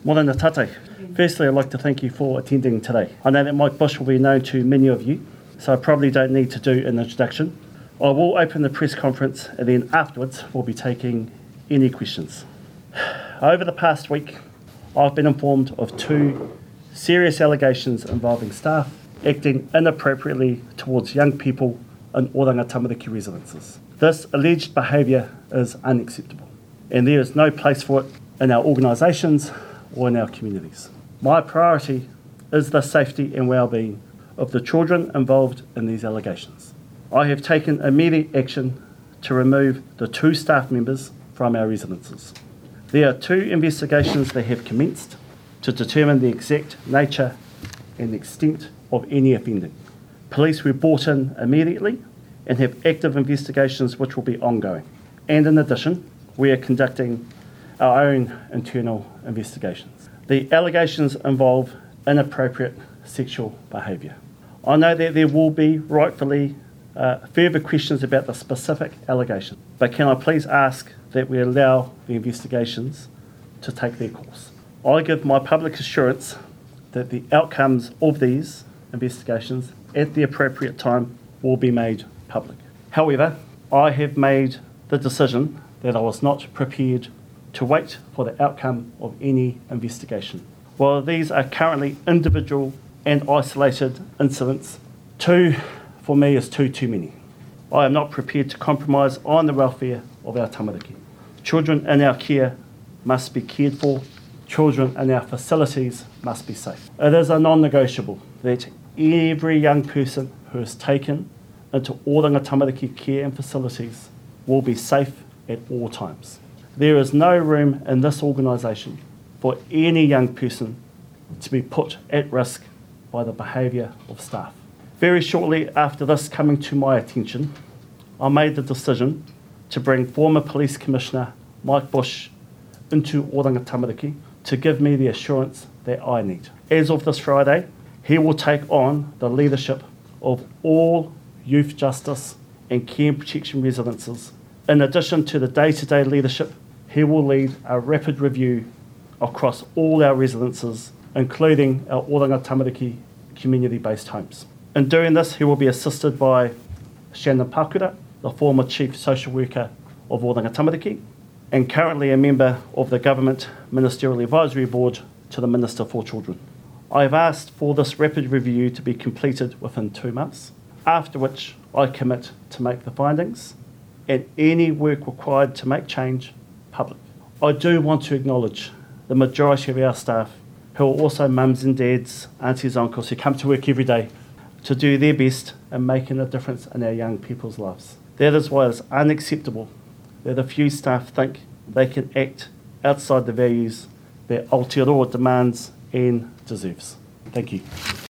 Morena tate. Firstly, I'd like to thank you for attending today. I know that Mike Bush will be known to many of you, so I probably don't need to do an introduction. I will open the press conference and then afterwards we'll be taking any questions. Over the past week, I've been informed of 2 serious allegations involving staff acting inappropriately towards young people in Oranga Tamariki residences. This alleged behaviour is unacceptable, and there is no place for it in our organisations or in our communities. My priority is the safety and well-being of the children involved in these allegations. I have taken immediate action to remove the 2 staff members from our residences. There are 2 investigations that have commenced to determine the exact nature and extent of any offending. Police were brought in immediately and have active investigations which will be ongoing. And in addition, we are conducting our own internal investigations. The allegations involve inappropriate sexual behaviour. I know that there will be rightfully further questions about the specific allegations, but can I please ask that we allow the investigations to take their course? I give my public assurance that the outcomes of these investigations at the appropriate time will be made public. However, I have made the decision that I was not prepared to wait for the outcome of any investigation. While these are currently individual and isolated incidents, 2 for me is too many. I am not prepared to compromise on the welfare of our tamariki. Children in our care must be cared for. Children in our facilities must be safe. It is a non-negotiable that every young person who is taken into Oranga Tamariki care and facilities will be safe at all times. There is no room in this organisation for any young person to be put at risk by the behaviour of staff. Very shortly after this coming to my attention, I made the decision to bring former Police Commissioner Mike Bush into Oranga Tamariki to give me the assurance that I need. As of this Friday, he will take on the leadership of all youth justice and care and protection residences. In addition to the day-to-day leadership, he will lead a rapid review across all our residences, including our Oranga Tamariki community-based homes. In doing this, he will be assisted by Shannon Pakura, the former Chief Social Worker of Oranga Tamariki, and currently a member of the Government Ministerial Advisory Board to the Minister for Children. I have asked for this rapid review to be completed within 2 months, after which I commit to make the findings and any work required to make change public. I do want to acknowledge the majority of our staff who are also mums and dads, aunties, uncles, who come to work every day to do their best in making a difference in our young people's lives. That is why it's unacceptable that a few staff think they can act outside the values that Aotearoa demands and deserves. Thank you.